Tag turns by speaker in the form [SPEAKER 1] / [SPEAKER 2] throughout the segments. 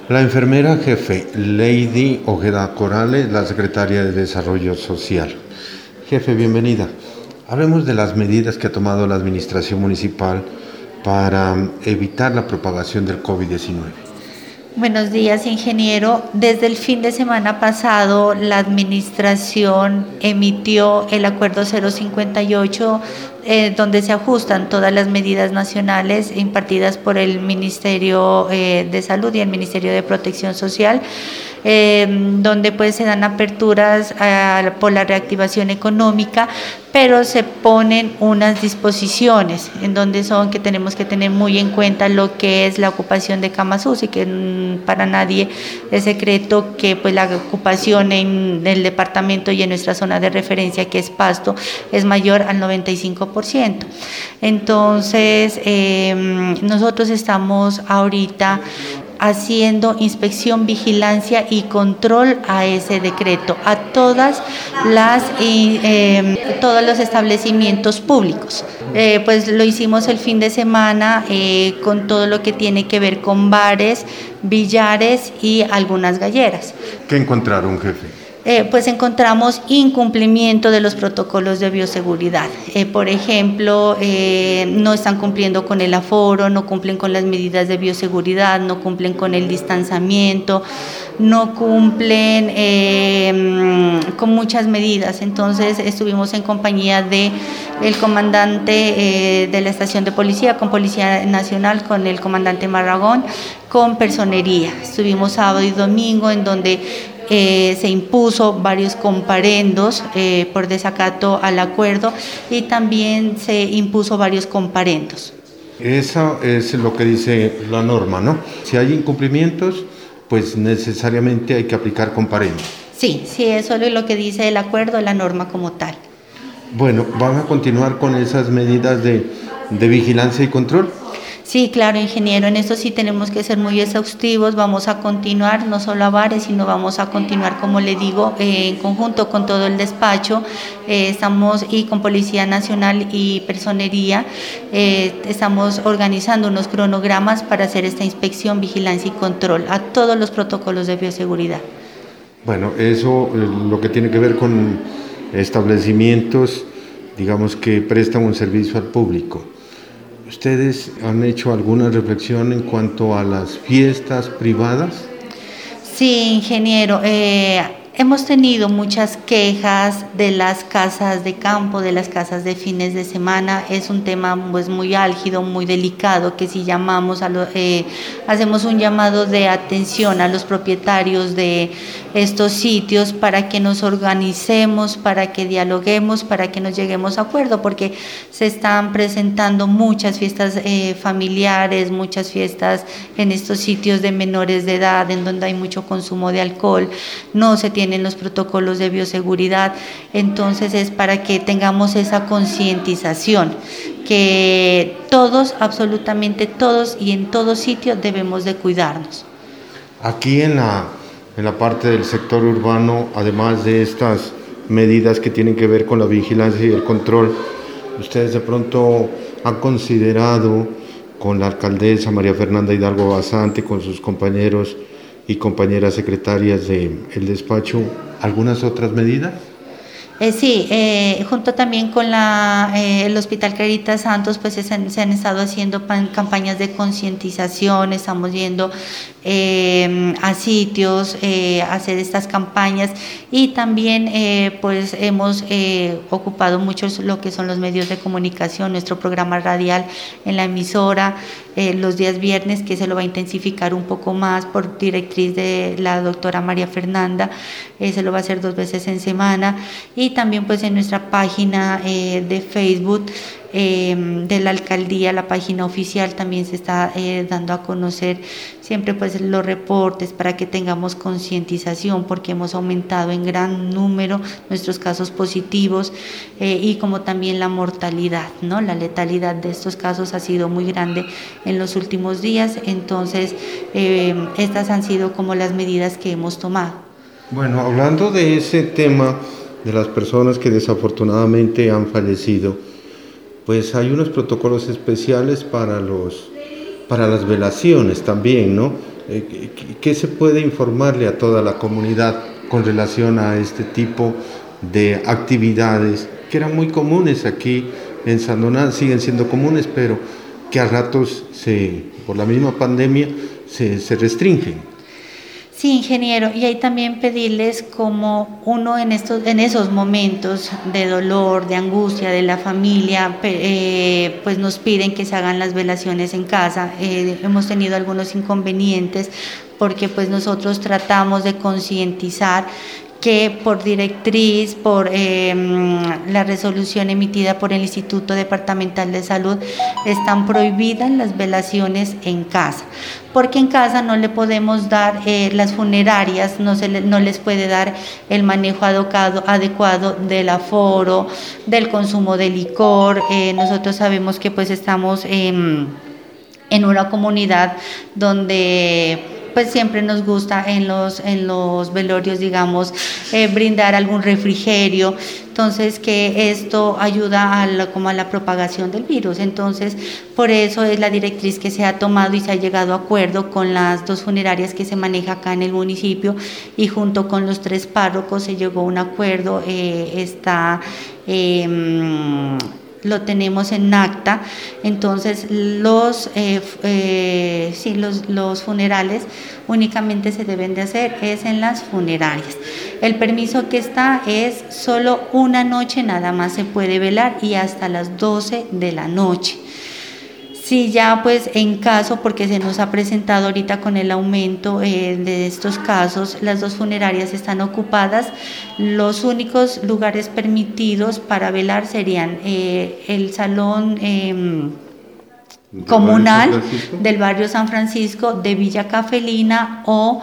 [SPEAKER 1] La enfermera jefe, Lady Ojeda Corales, la secretaria de Desarrollo Social. Jefe, bienvenida. Hablemos de las medidas que ha tomado la administración municipal para evitar la propagación del COVID-19.
[SPEAKER 2] Buenos días, ingeniero. Desde el fin de semana pasado, la administración emitió el acuerdo 058, donde se ajustan todas las medidas nacionales impartidas por el Ministerio de Salud y el Ministerio de Protección Social, donde pues se dan aperturas por la reactivación económica, pero se ponen unas disposiciones en donde son que tenemos que tener muy en cuenta lo que es la ocupación de camas UCI, que para nadie es secreto que pues la ocupación en el departamento y en nuestra zona de referencia, que es Pasto, es mayor al 95%. Entonces, nosotros estamos ahorita haciendo inspección, vigilancia y control a ese decreto, a todos los establecimientos públicos. Pues lo hicimos el fin de semana con todo lo que tiene que ver con bares, billares y algunas galleras.
[SPEAKER 1] ¿Qué encontraron, jefe?
[SPEAKER 2] Pues encontramos incumplimiento de los protocolos de bioseguridad. Por ejemplo, no están cumpliendo con el aforo, no cumplen con las medidas de bioseguridad, no cumplen con el distanciamiento, no cumplen con muchas medidas. Entonces estuvimos en compañía de el comandante de la estación de policía, con Policía Nacional, con el comandante Marragón, con Personería. Estuvimos sábado y domingo en donde se impuso varios comparendos por desacato al acuerdo y también se impuso varios comparendos.
[SPEAKER 1] Eso es lo que dice la norma, ¿no? Si hay incumplimientos, pues necesariamente hay que aplicar comparendos.
[SPEAKER 2] Sí, eso es lo que dice el acuerdo, la norma como tal.
[SPEAKER 1] Bueno, ¿van a continuar con esas medidas de vigilancia y control?
[SPEAKER 2] Sí, claro, ingeniero, en esto sí tenemos que ser muy exhaustivos, vamos a continuar, no solo a bares, sino vamos a continuar, como le digo, en conjunto con todo el despacho, estamos y con Policía Nacional y Personería, estamos organizando unos cronogramas para hacer esta inspección, vigilancia y control a todos los protocolos de bioseguridad.
[SPEAKER 1] Bueno, eso lo que tiene que ver con establecimientos, digamos, que prestan un servicio al público. ¿Ustedes han hecho alguna reflexión en cuanto a las fiestas privadas?
[SPEAKER 2] Sí, ingeniero, hemos tenido muchas quejas de las casas de campo, de las casas de fines de semana. Es un tema pues muy álgido, muy delicado, que si llamamos hacemos un llamado de atención a los propietarios de estos sitios para que nos organicemos, para que dialoguemos, para que nos lleguemos a acuerdo, porque se están presentando muchas fiestas familiares, muchas fiestas en estos sitios de menores de edad, en donde hay mucho consumo de alcohol, no se tienen los protocolos de bioseguridad. Entonces es para que tengamos esa concientización, que todos, absolutamente todos y en todo sitio debemos de cuidarnos.
[SPEAKER 1] Aquí en la parte del sector urbano, además de estas medidas que tienen que ver con la vigilancia y el control, ¿ustedes de pronto han considerado con la alcaldesa María Fernanda Hidalgo Basante, con sus compañeros y compañeras secretarias del despacho, algunas otras medidas?
[SPEAKER 2] Sí, junto también con el Hospital Clarita Santos, pues se han estado haciendo campañas de concientización, estamos yendo a sitios, a hacer estas campañas, y también pues hemos ocupado mucho lo que son los medios de comunicación, nuestro programa radial en la emisora, los días viernes, que se lo va a intensificar un poco más por directriz de la doctora María Fernanda, se lo va a hacer 2 veces en semana, y también pues en nuestra página de Facebook de la alcaldía, la página oficial, también se está dando a conocer siempre pues los reportes para que tengamos concientización, porque hemos aumentado en gran número nuestros casos positivos y como también la mortalidad, ¿no? La letalidad de estos casos ha sido muy grande en los últimos días. Entonces estas han sido como las medidas que hemos tomado.
[SPEAKER 1] Bueno, hablando de ese tema de las personas que desafortunadamente han fallecido, pues hay unos protocolos especiales para las velaciones también, ¿no? ¿Qué se puede informarle a toda la comunidad con relación a este tipo de actividades que eran muy comunes aquí en Sandoná, siguen siendo comunes, pero que a ratos, por la misma pandemia, se restringen?
[SPEAKER 2] Sí, ingeniero, y ahí también pedirles como uno en esos momentos de dolor, de angustia de la familia, pues nos piden que se hagan las velaciones en casa. Hemos tenido algunos inconvenientes porque pues nosotros tratamos de concientizar que por directriz, por la resolución emitida por el Instituto Departamental de Salud, están prohibidas las velaciones en casa, porque en casa no le podemos dar, las funerarias no les puede dar el manejo adecuado del aforo, del consumo de licor. Nosotros sabemos que pues estamos en una comunidad donde pues siempre nos gusta en los velorios, digamos, brindar algún refrigerio, entonces que esto ayuda como a la propagación del virus. Entonces, por eso es la directriz que se ha tomado y se ha llegado a acuerdo con las 2 funerarias que se maneja acá en el municipio, y junto con los 3 párrocos se llegó a un acuerdo. Lo tenemos en acta. Entonces los funerales únicamente se deben de hacer es en las funerarias. El permiso que está es solo una noche nada más se puede velar, y hasta las 12 de la noche. Sí, ya pues en caso, porque se nos ha presentado ahorita con el aumento de estos casos, las 2 funerarias están ocupadas. Los únicos lugares permitidos para velar serían el salón comunal del barrio San Francisco, de Villa Cafelina, o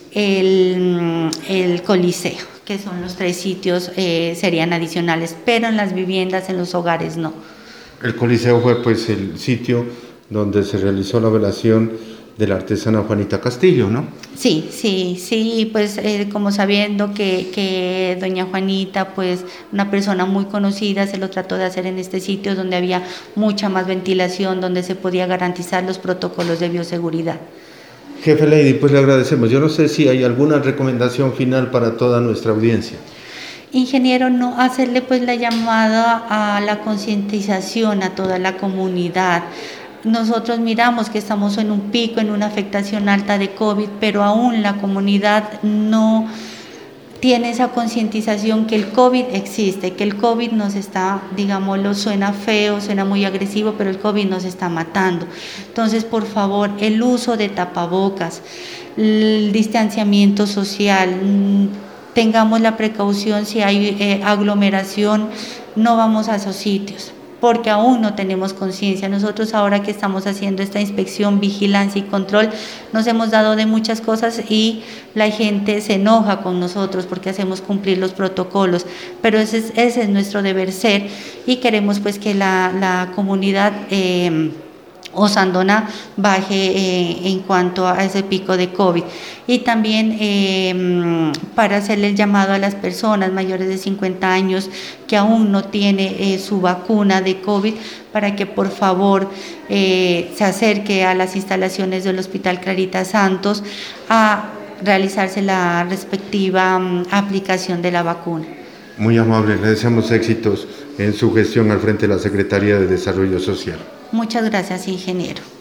[SPEAKER 2] el Coliseo, que son los 3 sitios, serían adicionales, pero en las viviendas, en los hogares no.
[SPEAKER 1] El Coliseo fue pues el sitio donde se realizó la velación de la artesana Juanita Castillo, ¿no?
[SPEAKER 2] Sí, pues como sabiendo que doña Juanita, pues una persona muy conocida, se lo trató de hacer en este sitio donde había mucha más ventilación, donde se podía garantizar los protocolos de bioseguridad.
[SPEAKER 1] Jefe Lady, pues le agradecemos. Yo no sé si hay alguna recomendación final para toda nuestra audiencia.
[SPEAKER 2] Ingeniero, no hacerle pues la llamada a la concientización a toda la comunidad. Nosotros miramos que estamos en un pico, en una afectación alta de COVID, pero aún la comunidad no tiene esa concientización que el COVID existe, que el COVID nos está, digámoslo, suena feo, suena muy agresivo, pero el COVID nos está matando. Entonces, por favor, el uso de tapabocas, el distanciamiento social, tengamos la precaución. Si hay aglomeración, no vamos a esos sitios, porque aún no tenemos conciencia. Nosotros ahora que estamos haciendo esta inspección, vigilancia y control, nos hemos dado de muchas cosas y la gente se enoja con nosotros porque hacemos cumplir los protocolos, pero ese es nuestro deber ser, y queremos pues que la comunidad o Sandoná baje en cuanto a ese pico de COVID. Y también para hacerle el llamado a las personas mayores de 50 años que aún no tiene su vacuna de COVID, para que por favor se acerque a las instalaciones del Hospital Clarita Santos a realizarse la respectiva aplicación de la vacuna.
[SPEAKER 1] Muy amable, le deseamos éxitos en su gestión al frente de la Secretaría de Desarrollo Social.
[SPEAKER 2] Muchas gracias, ingeniero.